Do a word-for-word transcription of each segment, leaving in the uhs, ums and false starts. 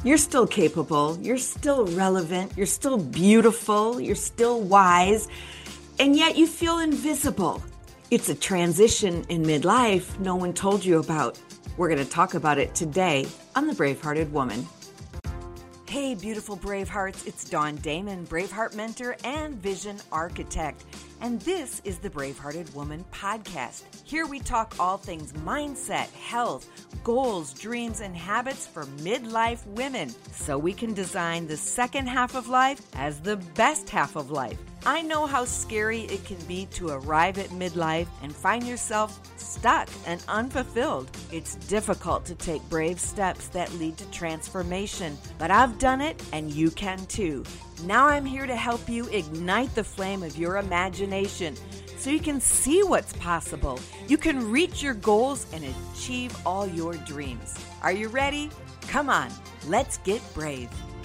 You're still capable, you're still relevant, you're still beautiful, you're still wise, and yet you feel invisible. It's a transition in midlife no one told you about. We're going to talk about it today on The Bravehearted Woman. Hey, beautiful Bravehearts, it's Dawn Damon, Braveheart Mentor and Vision Architect. And this is the Bravehearted Woman podcast. Here we talk all things mindset, health, goals, dreams, and habits for midlife women so we can design the second half of life as the best half of life. I know how scary it can be to arrive at midlife and find yourself stuck and unfulfilled. It's difficult to take brave steps that lead to transformation, but I've done it and you can too. Now I'm here to help you ignite the flame of your imagination so you can see what's possible. You can reach your goals and achieve all your dreams. Are you ready? Come on, let's get brave.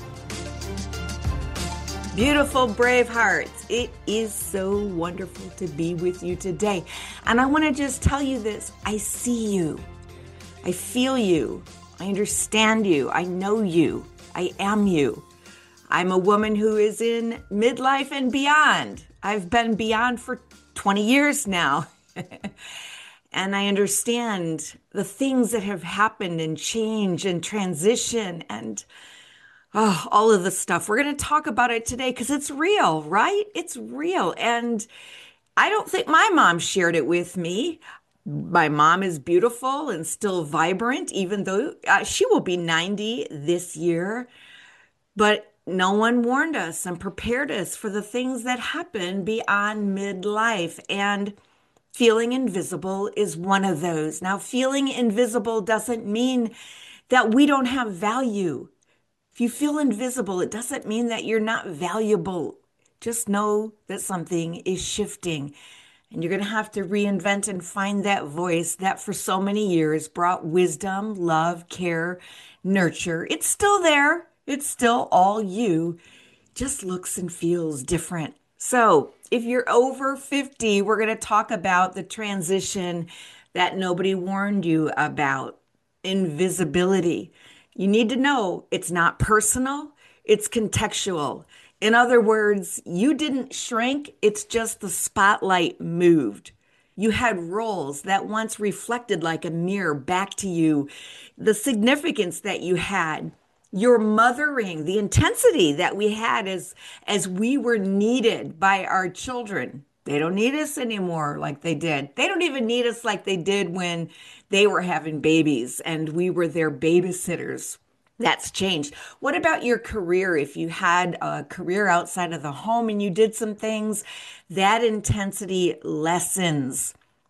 Beautiful brave hearts, it is so wonderful to be with you today. And I want to just tell you this, I see you, I feel you, I understand you, I know you, I am you. I'm a woman who is in midlife and beyond. I've been beyond for twenty years now. And I understand the things that have happened and change and transition and oh, all of the stuff. We're going to talk about it today because it's real, right? It's real. And I don't think my mom shared it with me. My mom is beautiful and still vibrant, even though uh, she will be ninety this year. But no one warned us and prepared us for the things that happen beyond midlife. And feeling invisible is one of those. Now, feeling invisible doesn't mean that we don't have value. If you feel invisible, it doesn't mean that you're not valuable. Just know that something is shifting. And you're going to have to reinvent and find that voice that for so many years brought wisdom, love, care, nurture. It's still there. It's still all you, just looks and feels different. So if you're over fifty, we're going to talk about the transition that nobody warned you about, invisibility. You need to know it's not personal, it's contextual. In other words, you didn't shrink, it's just the spotlight moved. You had roles that once reflected like a mirror back to you, the significance that you had. Your mothering, the intensity that we had as, as we were needed by our children. They don't need us anymore like they did. They don't even need us like they did when they were having babies and we were their babysitters. That's changed. What about your career? If you had a career outside of the home and you did some things, that intensity lessens.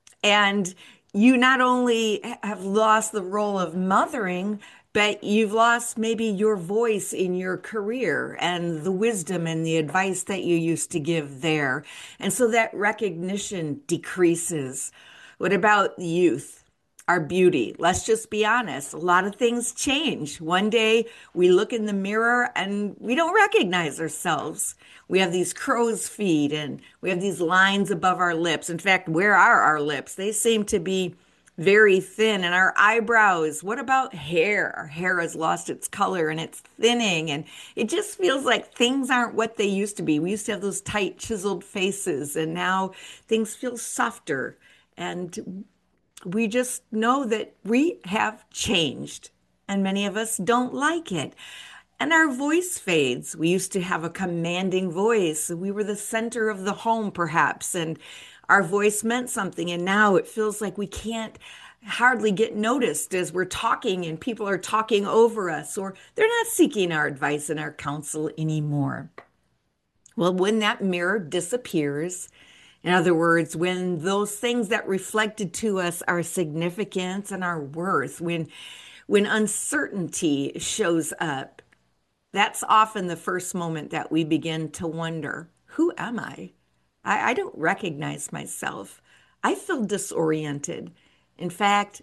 And you not only have lost the role of mothering, but you've lost maybe your voice in your career and the wisdom and the advice that you used to give there. And so that recognition decreases. What about youth? Our beauty. Let's just be honest. A lot of things change. One day we look in the mirror and we don't recognize ourselves. We have these crow's feet and we have these lines above our lips. In fact, where are our lips? They seem to be very thin. And our eyebrows, what about hair? Our hair has lost its color and it's thinning and it just feels like things aren't what they used to be. We used to have those tight chiseled faces and now things feel softer. And we just know that we have changed and many of us don't like it. And our voice fades. We used to have a commanding voice. We were the center of the home perhaps, and our voice meant something, and now it feels like we can't hardly get noticed as we're talking and people are talking over us, or they're not seeking our advice and our counsel anymore. Well, when that mirror disappears, in other words, when those things that reflected to us our significance and our worth, when, when uncertainty shows up, that's often the first moment that we begin to wonder, who am I? I, I don't recognize myself. I feel disoriented. In fact,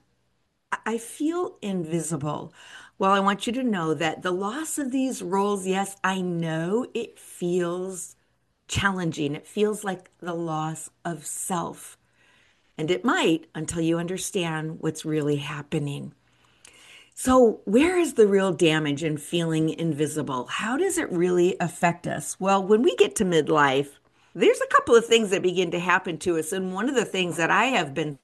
I feel invisible. Well, I want you to know that the loss of these roles, yes, I know it feels challenging. It feels like the loss of self. And it might until you understand what's really happening. So, where is the real damage in feeling invisible? How does it really affect us? Well, when we get to midlife, there's a couple of things that begin to happen to us. And one of the things that I have been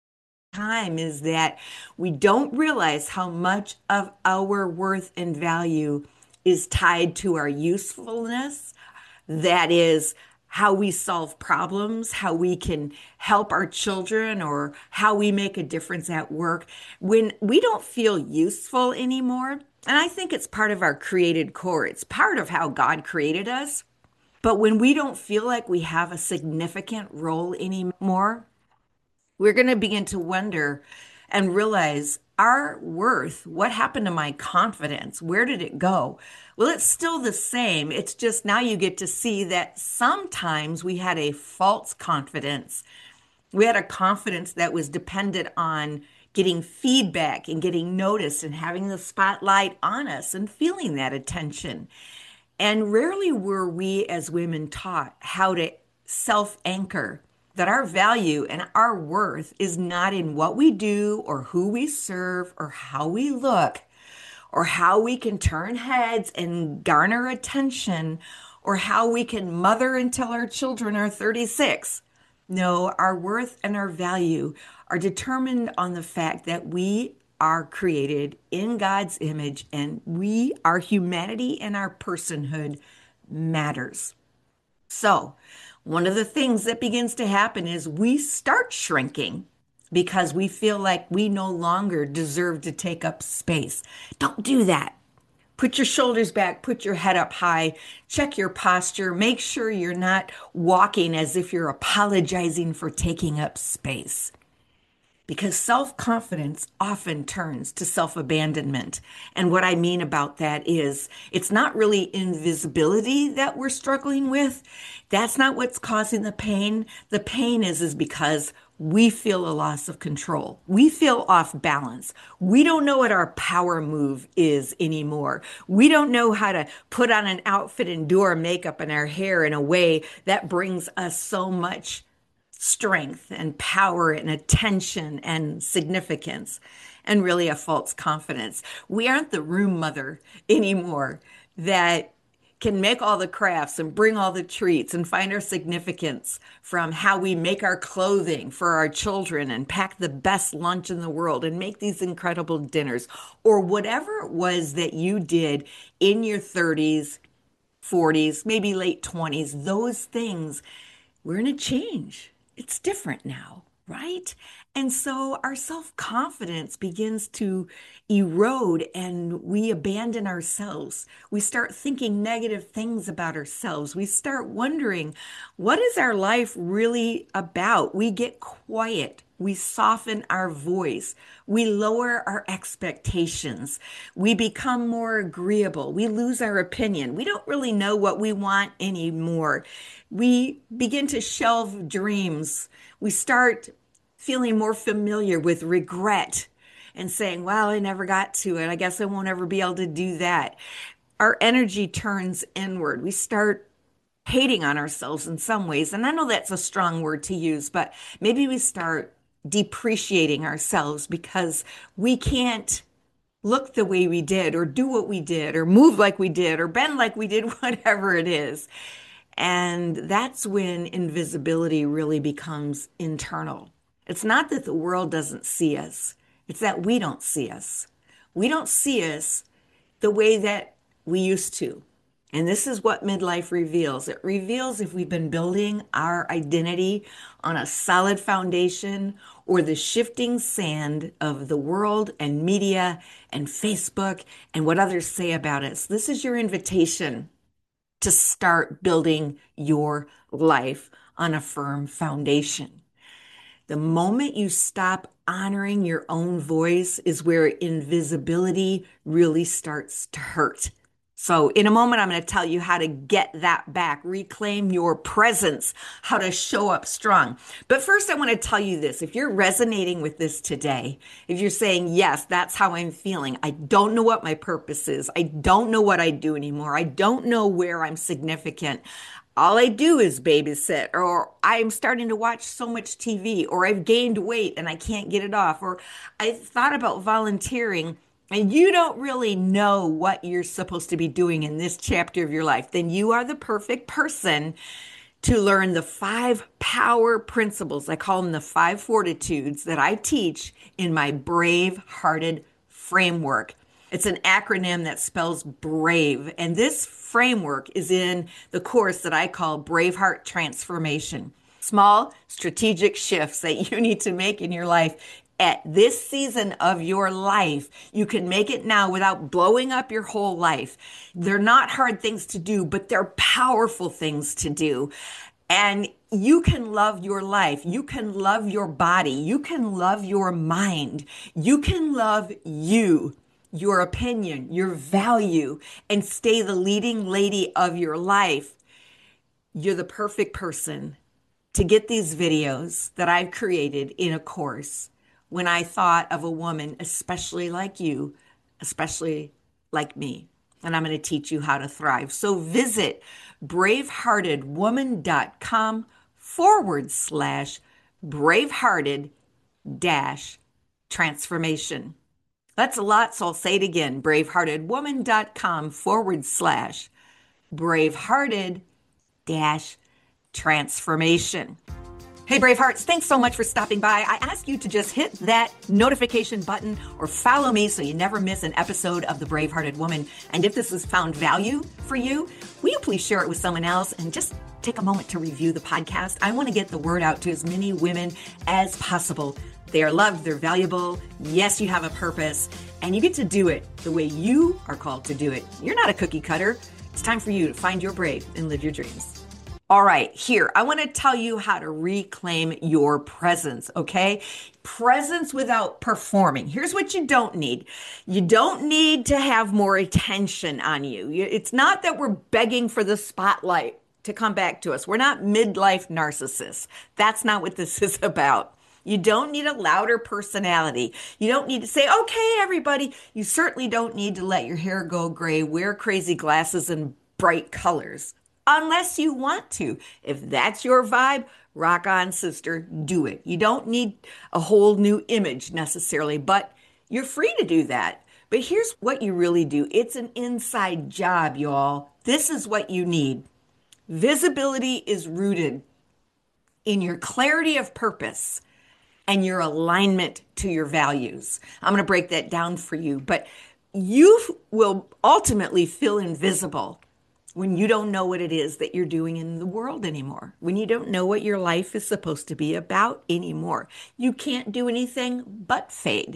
time is that we don't realize how much of our worth and value is tied to our usefulness. That is how we solve problems, how we can help our children, or how we make a difference at work. When we don't feel useful anymore, and I think it's part of our created core, it's part of how God created us. But when we don't feel like we have a significant role anymore, we're going to begin to wonder and realize our worth. What happened to my confidence? Where did it go? Well, it's still the same. It's just now you get to see that sometimes we had a false confidence. We had a confidence that was dependent on getting feedback and getting noticed and having the spotlight on us and feeling that attention. And rarely were we as women taught how to self anchor, that our value and our worth is not in what we do or who we serve or how we look or how we can turn heads and garner attention or how we can mother until our children are thirty-six. No, our worth and our value are determined on the fact that we are created in God's image and we, our humanity and our personhood matters. So, one of the things that begins to happen is we start shrinking because we feel like we no longer deserve to take up space. Don't do that. Put your shoulders back, put your head up high, check your posture, make sure you're not walking as if you're apologizing for taking up space. Because self-confidence often turns to self-abandonment. And what I mean about that is it's not really invisibility that we're struggling with. That's not what's causing the pain. The pain is, is because we feel a loss of control. We feel off balance. We don't know what our power move is anymore. We don't know how to put on an outfit and do our makeup and our hair in a way that brings us so much strength and power and attention and significance and really a false confidence. We aren't the room mother anymore that can make all the crafts and bring all the treats and find our significance from how we make our clothing for our children and pack the best lunch in the world and make these incredible dinners or whatever it was that you did in your thirties, forties, maybe late twenties. Those things, we're in a change. It's different now, right? And so our self-confidence begins to erode and we abandon ourselves. We start thinking negative things about ourselves. We start wondering, what is our life really about? We get quiet. We soften our voice. We lower our expectations. We become more agreeable. We lose our opinion. We don't really know what we want anymore. We begin to shelve dreams. We start feeling more familiar with regret and saying, well, I never got to it. I guess I won't ever be able to do that. Our energy turns inward. We start hating on ourselves in some ways. And I know that's a strong word to use, but maybe we start depreciating ourselves because we can't look the way we did or do what we did or move like we did or bend like we did, whatever it is. And that's when invisibility really becomes internal. It's not that the world doesn't see us. It's that we don't see us. We don't see us the way that we used to. And this is what midlife reveals. It reveals if we've been building our identity on a solid foundation or the shifting sand of the world and media and Facebook and what others say about us. This is your invitation to start building your life on a firm foundation. The moment you stop honoring your own voice is where invisibility really starts to hurt. So in a moment, I'm going to tell you how to get that back, reclaim your presence, how to show up strong. But first, I want to tell you this. If you're resonating with this today, if you're saying, yes, that's how I'm feeling. I don't know what my purpose is. I don't know what I do anymore. I don't know where I'm significant. All I do is babysit, or I'm starting to watch so much T V, or I've gained weight and I can't get it off, or I thought about volunteering, and you don't really know what you're supposed to be doing in this chapter of your life, then you are the perfect person to learn the five power principles. I call them the five fortitudes that I teach in my Brave Hearted framework. It's an acronym that spells BRAVE. And this framework is in the course that I call Braveheart Transformation. Small strategic shifts that you need to make in your life at this season of your life. You can make it now without blowing up your whole life. They're not hard things to do, but they're powerful things to do. And you can love your life. You can love your body. You can love your mind. You can love you, your opinion, your value, and stay the leading lady of your life. You're the perfect person to get these videos that I've created in a course when I thought of a woman, especially like you, especially like me. And I'm going to teach you how to thrive. So visit braveheartedwoman.com forward slash bravehearted dash transformation. That's a lot, so I'll say it again. braveheartedwoman.com forward slash bravehearted dash transformation. Hey, Bravehearts, thanks so much for stopping by. I ask you to just hit that notification button or follow me so you never miss an episode of The Bravehearted Woman. And if this has found value for you, will you please share it with someone else and just take a moment to review the podcast? I want to get the word out to as many women as possible. They are loved, they're valuable. Yes, you have a purpose, and you get to do it the way you are called to do it. You're not a cookie cutter. It's time for you to find your brave and live your dreams. All right, here, I want to tell you how to reclaim your presence, okay? Presence without performing. Here's what you don't need. You don't need to have more attention on you. It's not that we're begging for the spotlight to come back to us. We're not midlife narcissists. That's not what this is about. You don't need a louder personality. You don't need to say, okay, everybody. You certainly don't need to let your hair go gray, wear crazy glasses and bright colors. Unless you want to. If that's your vibe, rock on, sister, do it. You don't need a whole new image necessarily, but you're free to do that. But here's what you really do. It's an inside job, y'all. This is what you need. Visibility is rooted in your clarity of purpose and your alignment to your values. I'm going to break that down for you, but you will ultimately feel invisible when you don't know what it is that you're doing in the world anymore, when you don't know what your life is supposed to be about anymore. You can't do anything but fade.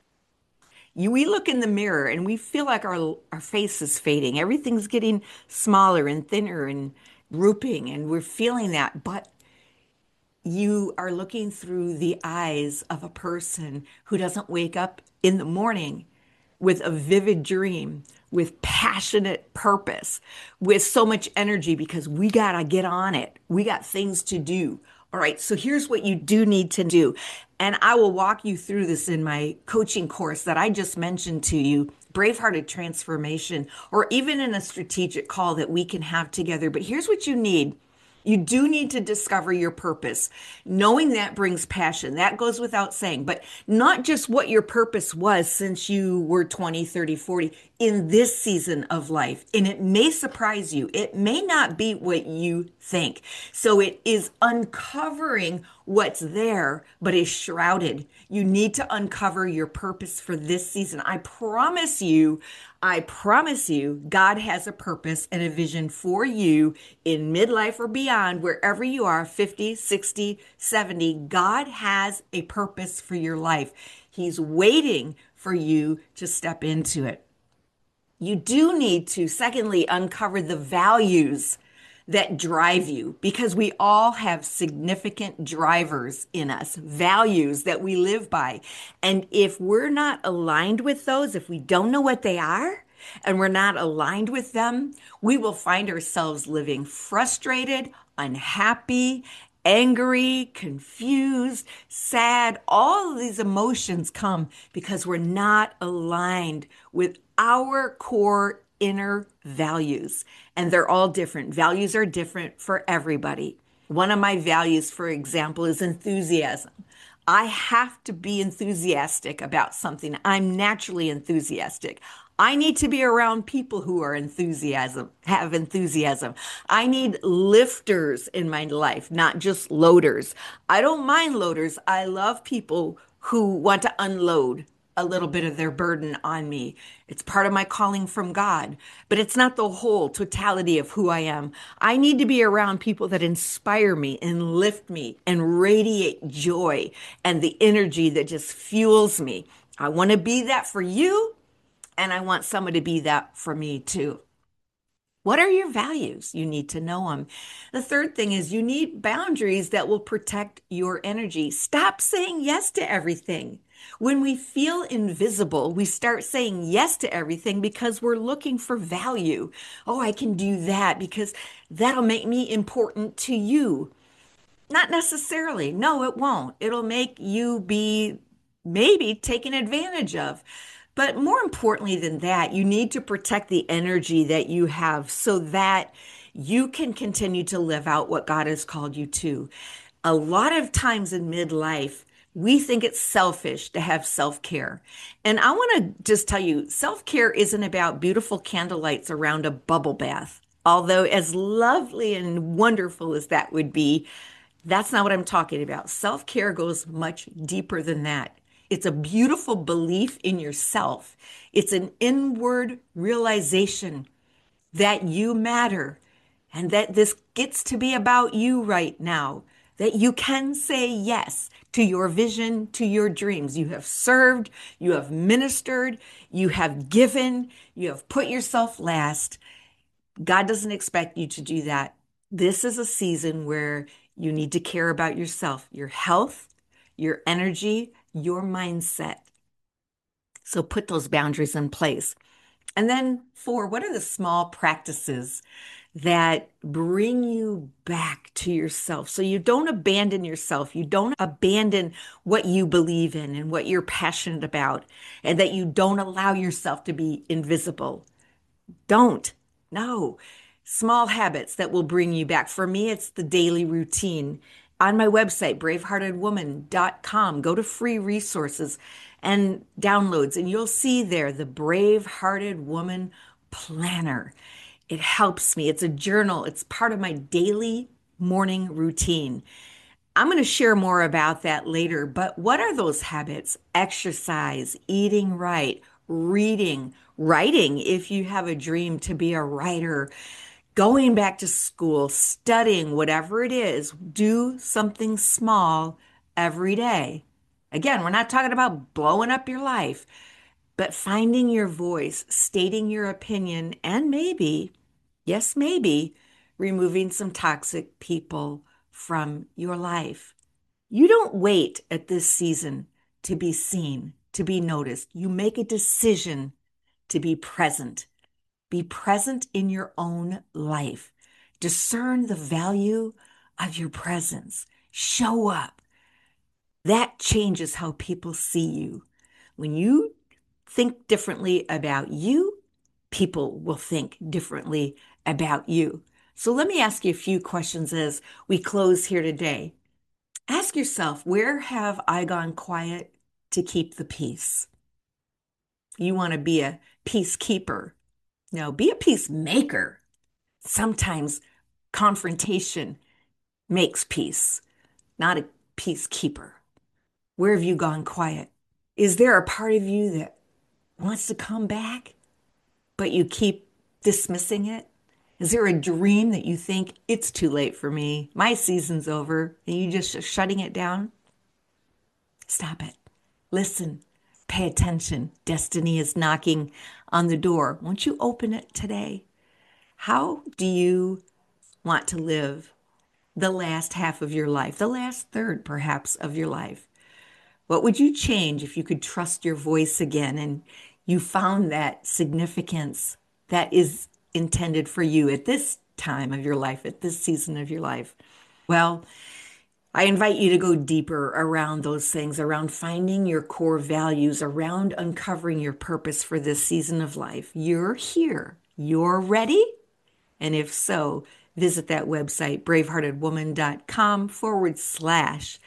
You, we look in the mirror and we feel like our, our face is fading. Everything's getting smaller and thinner and drooping, and we're feeling that, but you are looking through the eyes of a person who doesn't wake up in the morning with a vivid dream, with passionate purpose, with so much energy because we got to get on it. We got things to do. All right, so here's what you do need to do. And I will walk you through this in my coaching course that I just mentioned to you, Bravehearted Transformation, or even in a strategic call that we can have together. But here's what you need. You do need to discover your purpose. Knowing that brings passion. That goes without saying, but not just what your purpose was since you were twenty, thirty, forty in this season of life. And it may surprise you. It may not be what you think. So it is uncovering what's there, but is shrouded. You need to uncover your purpose for this season. I promise you, I promise you, God has a purpose and a vision for you in midlife or beyond, wherever you are, fifty, sixty, seventy. God has a purpose for your life. He's waiting for you to step into it. You do need to, secondly, uncover the values that drive you, because we all have significant drivers in us, values that we live by. And if we're not aligned with those, if we don't know what they are, and we're not aligned with them, we will find ourselves living frustrated, unhappy, angry, confused, sad. All of these emotions come because we're not aligned with our core inner values. And they're all different. Values are different for everybody. One of my values, for example, is enthusiasm. I have to be enthusiastic about something. I'm naturally enthusiastic. I need to be around people who are enthusiasm, have enthusiasm. I need lifters in my life, not just loaders. I don't mind loaders. I love people who want to unload a little bit of their burden on me. It's part of my calling from God, but it's not the whole totality of who I am. I need to be around people that inspire me and lift me and radiate joy and the energy that just fuels me. I want to be that for you, and I want someone to be that for me too. What are your values? You need to know them. The third thing is you need boundaries that will protect your energy. Stop saying yes to everything. When we feel invisible, we start saying yes to everything because we're looking for value. Oh, I can do that because that'll make me important to you. Not necessarily. No, it won't. It'll make you be maybe taken advantage of. But more importantly than that, you need to protect the energy that you have so that you can continue to live out what God has called you to. A lot of times in midlife, we think it's selfish to have self care. And I want to just tell you self care isn't about beautiful candlelights around a bubble bath. Although, as lovely and wonderful as that would be, that's not what I'm talking about. Self care goes much deeper than that. It's a beautiful belief in yourself, it's an inward realization that you matter and that this gets to be about you right now, that you can say yes to your vision, to your dreams. You have served, you have ministered, you have given, you have put yourself last. God doesn't expect you to do that. This is a season where you need to care about yourself, your health, your energy, your mindset. So put those boundaries in place. And then, four, what are the small practices that bring you back to yourself? So you don't abandon yourself. You don't abandon what you believe in and what you're passionate about, and that you don't allow yourself to be invisible. Don't. No. Small habits that will bring you back. For me, it's the daily routine. On my website, brave hearted woman dot com, go to free resources and downloads, and you'll see there the Brave Hearted Woman Planner. It helps me. It's a journal. It's part of my daily morning routine. I'm going to share more about that later, but what are those habits? Exercise, eating right, reading, writing if you have a dream to be a writer, going back to school, studying, whatever it is, do something small every day. Again, we're not talking about blowing up your life, but finding your voice, stating your opinion, and maybe, yes, maybe, removing some toxic people from your life. You don't wait at this season to be seen, to be noticed. You make a decision to be present. Be present in your own life. Discern the value of your presence. Show up. That changes how people see you. When you think differently about you, people will think differently about you. So let me ask you a few questions as we close here today. Ask yourself, where have I gone quiet to keep the peace? You want to be a peacekeeper. No, be a peacemaker. Sometimes confrontation makes peace, not a peacekeeper. Where have you gone quiet? Is there a part of you that wants to come back, but you keep dismissing it? Is there a dream that you think it's too late for me? My season's over, and you just shutting it down? Stop it. Listen. Pay attention. Destiny is knocking on the door. Won't you open it today? How do you want to live the last half of your life, the last third perhaps of your life? What would you change if you could trust your voice again and you found that significance that is intended for you at this time of your life, at this season of your life? Well, I invite you to go deeper around those things, around finding your core values, around uncovering your purpose for this season of life. You're here. You're ready? And if so, visit that website, braveheartedwoman.com forward slash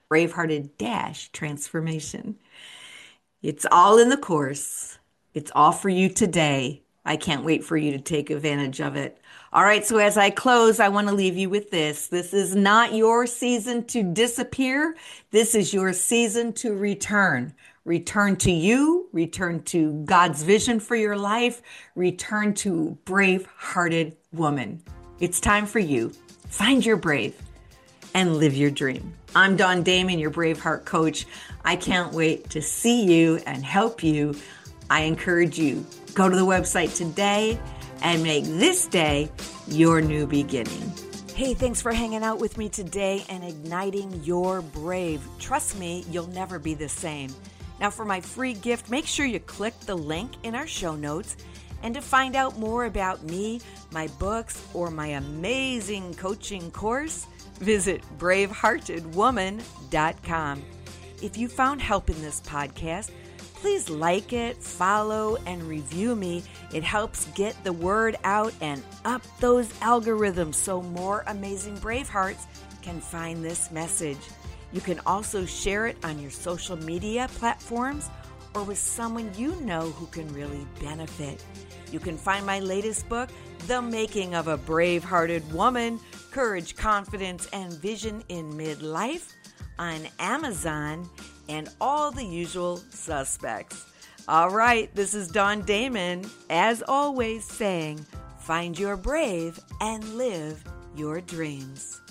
Bravehearted Transformation. It's all in the course. It's all for you today. I can't wait for you to take advantage of it. All right, so as I close, I want to leave you with this. This is not your season to disappear. This is your season to return. Return to you, return to God's vision for your life, return to brave-hearted woman. It's time for you. Find your brave and live your dream. I'm Dawn Damon, your Braveheart coach. I can't wait to see you and help you. I encourage you, go to the website today and make this day your new beginning. Hey, thanks for hanging out with me today and igniting your brave. Trust me, you'll never be the same. Now for my free gift, make sure you click the link in our show notes. And to find out more about me, my books, or my amazing coaching course, visit brave hearted woman dot com. If you found help in this podcast, please like it, follow, and review me. It helps get the word out and up those algorithms so more amazing Bravehearts can find this message. You can also share it on your social media platforms or with someone you know who can really benefit. You can find my latest book, The Making of a Brave-Hearted Woman, Courage, Confidence, and Vision in Midlife, on Amazon and all the usual suspects. All right, this is Dawn Damon, as always saying, find your brave and live your dreams.